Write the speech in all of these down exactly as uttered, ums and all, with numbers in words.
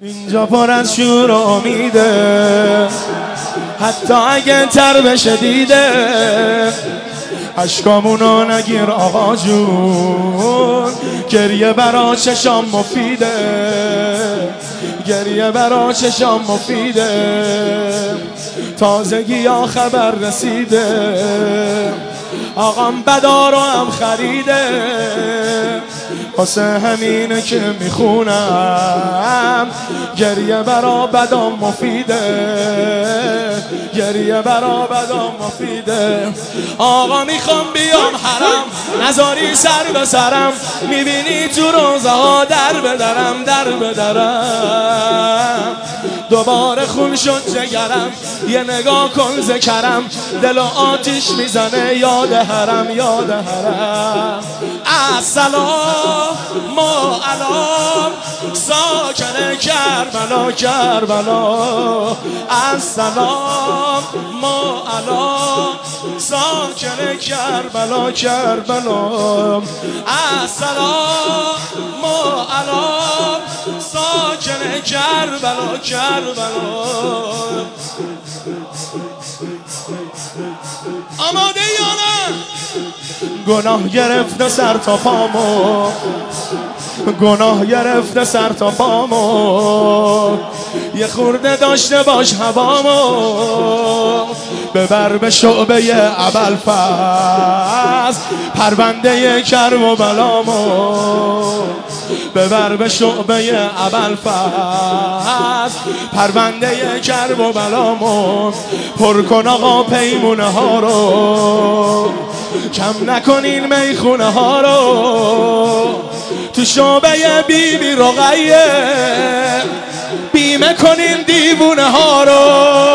اینجا پر از شور و امیده، حتی اگه تر بشه دیده. اشکامونو نگیر آقا جون، گریه برا چشام مفیده، گریه برا چشام مفیده. تازگی ها خبر رسیده، آقام بدارو هم خریده. واسه همینه که میخونم گریه برا بدام مفیده، گریه برا بدام مفیده. آقا میخوام بیام حرم، نذاری سر به سرم، میبینی تو روزه ها در بدرم در بدرم. دوباره خون شد جگرم، یه نگاه کن ذکرم، دل و آتیش میزنه یاد حرم یاد حرم. السلام ما الان ساکن کربلا کربلا. السلام ما الان ساکن کربلا کربلا. السلام ما الان ساکن کربلا کربلا. آماده یا نه؟ گناه گرفته سر تا پامو، گناه گرفته سر تا پامو. یه خورده داشته باش هوامو، ببر به شعبه ابوالفضل پرونده کرب و بلامو. ببر به شعبه ابوالفضل پرونده کرب و بلامو. پر کن آقا پیمونه ها رو، کم نکنین میخونه ها رو. تو شعبه بی بی رقیه بیمه کنین دیوونه ها رو،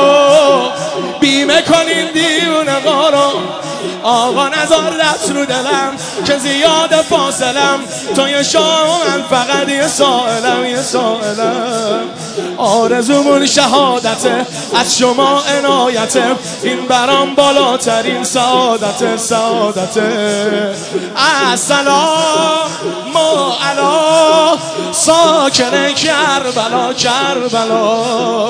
بیمه کنین دیوونه ها رو. آقا نزار دست رو دلم که زیاد فاصلم، تو یه شام من فقط یه سائلم یه سائلم. آرزومون شهادته، از شما عنایته، این برام بالاترین سعادت سعادته. السلام ما علا ساکن کربلا کربلا.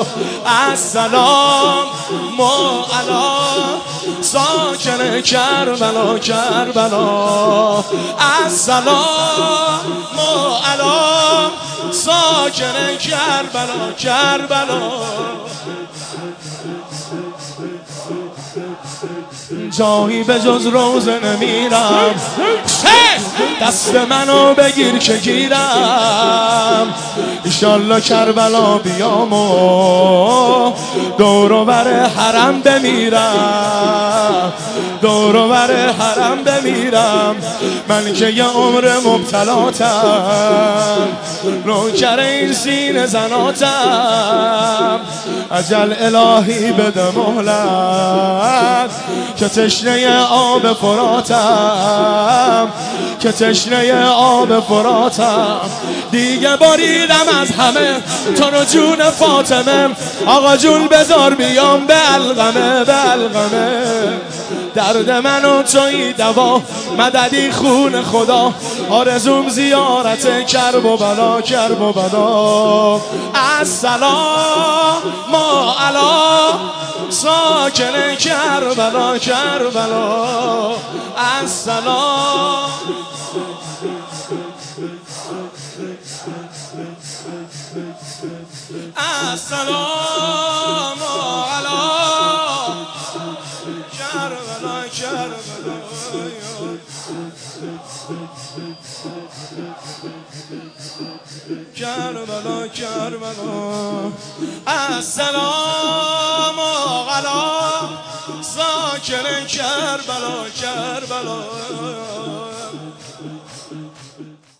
السلام ما علا ساکن کربلا کربلا. السلام ما علا ساکن کربلا کربلا. جایی به جز روزه نمیرم، دست منو بگیر که گیرم. ایشالله کربلا بیام و دور و بر حرم بمیرم، دور و بر حرم بمیرم. من که یه عمر مبتلاتم، نوکر این سینه زناتم. عجل الهی بده مهلت که تشنه آب فراتم، که تشنه آب فراتم. دیگه باریدم از همه تو رو جون فاطمه. آقا جون بذار بیام به القمه به القمه. درد منو توی دوا، مددی خون خدا. آرزوم زیارت کرب و بلا کرب و بلا. السلام ما علا ساکن کربلا کربلا. السلام السلام علی کربلا کربلا. کربلا کربلا. السلام علی ساکن کربلا کربلا.